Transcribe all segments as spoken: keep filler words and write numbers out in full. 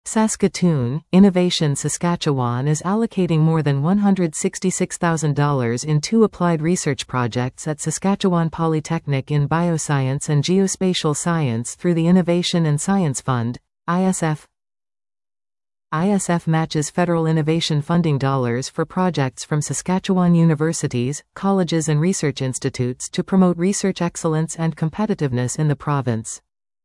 Saskatoon, Innovation Saskatchewan is allocating more than one hundred sixty-six thousand dollars in two applied research projects at Saskatchewan Polytechnic in bioscience and geospatial science through the Innovation and Science Fund, I S F. I S F matches federal innovation funding dollars for projects from Saskatchewan universities, colleges and research institutes to promote research excellence and competitiveness in the province.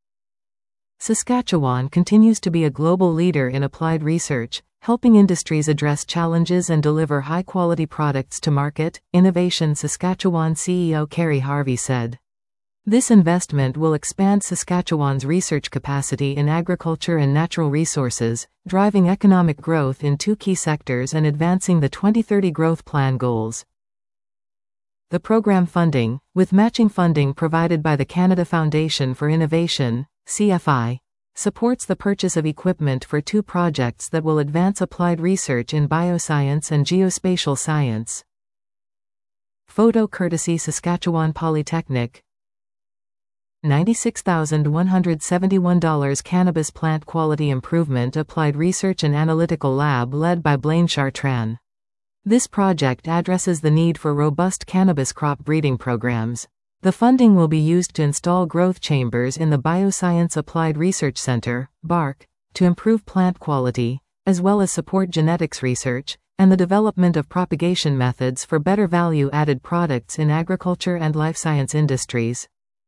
Saskatchewan continues to be a global leader in applied research, helping industries address challenges and deliver high-quality products to market, Innovation Saskatchewan C E O Kerry Harvey said. This investment will expand Saskatchewan's research capacity in agriculture and natural resources, driving economic growth in two key sectors and advancing the twenty thirty Growth Plan goals. The program funding, with matching funding provided by the Canada Foundation for Innovation, C F I, supports the purchase of equipment for two projects that will advance applied research in bioscience and geospatial science. Photo courtesy Saskatchewan Polytechnic. ninety-six thousand one hundred seventy-one dollars Cannabis Plant Quality Improvement Applied Research and Analytical Lab led by Blaine Chartrand. This project addresses the need for robust cannabis crop breeding programs. The funding will be used to install growth chambers in the Bioscience Applied Research Center, B A R C, to improve plant quality, as well as support genetics research, and the development of propagation methods for better value-added products in agriculture and life science industries.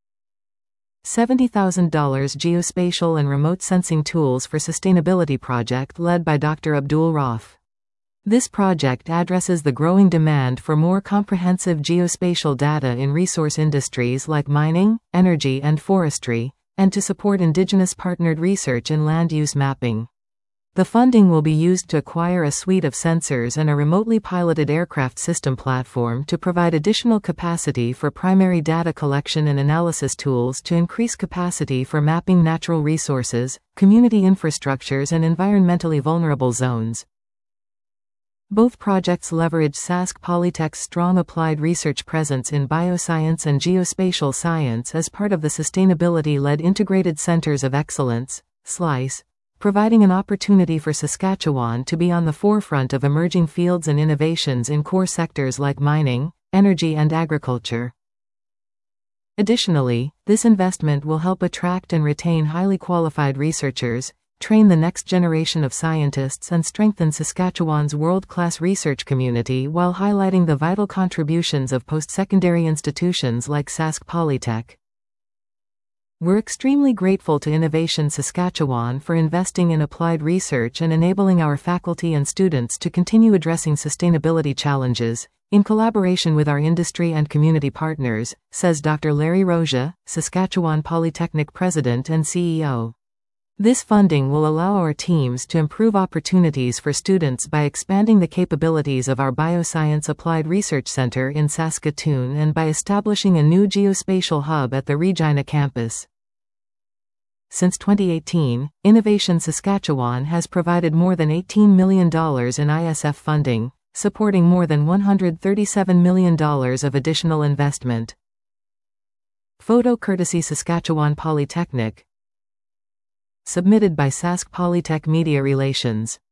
seventy thousand dollars Geospatial and Remote Sensing Tools for Sustainability project led by Doctor Abdul Rauf. This project addresses the growing demand for more comprehensive geospatial data in resource industries like mining, energy and forestry, and to support Indigenous partnered research in land use mapping. The funding will be used to acquire a suite of sensors and a remotely piloted aircraft system platform to provide additional capacity for primary data collection and analysis tools to increase capacity for mapping natural resources, community infrastructures and environmentally vulnerable zones. Both projects leverage Sask Polytech's strong applied research presence in bioscience and geospatial science as part of the sustainability-led Integrated Centers of Excellence, SLICE, providing an opportunity for Saskatchewan to be on the forefront of emerging fields and innovations in core sectors like mining, energy and agriculture. Additionally, this investment will help attract and retain highly qualified researchers, train the next generation of scientists and strengthen Saskatchewan's world-class research community while highlighting the vital contributions of post-secondary institutions like Sask Polytech. We're extremely grateful to Innovation Saskatchewan for investing in applied research and enabling our faculty and students to continue addressing sustainability challenges, in collaboration with our industry and community partners, says Doctor Larry Roja, Saskatchewan Polytechnic President and C E O. This funding will allow our teams to improve opportunities for students by expanding the capabilities of our Bioscience Applied Research Center in Saskatoon and by establishing a new geospatial hub at the Regina campus. Since twenty eighteen, Innovation Saskatchewan has provided more than eighteen million dollars in I S F funding, supporting more than one hundred thirty-seven million dollars of additional investment. Photo courtesy Saskatchewan Polytechnic. Submitted by Sask Polytech Media Relations.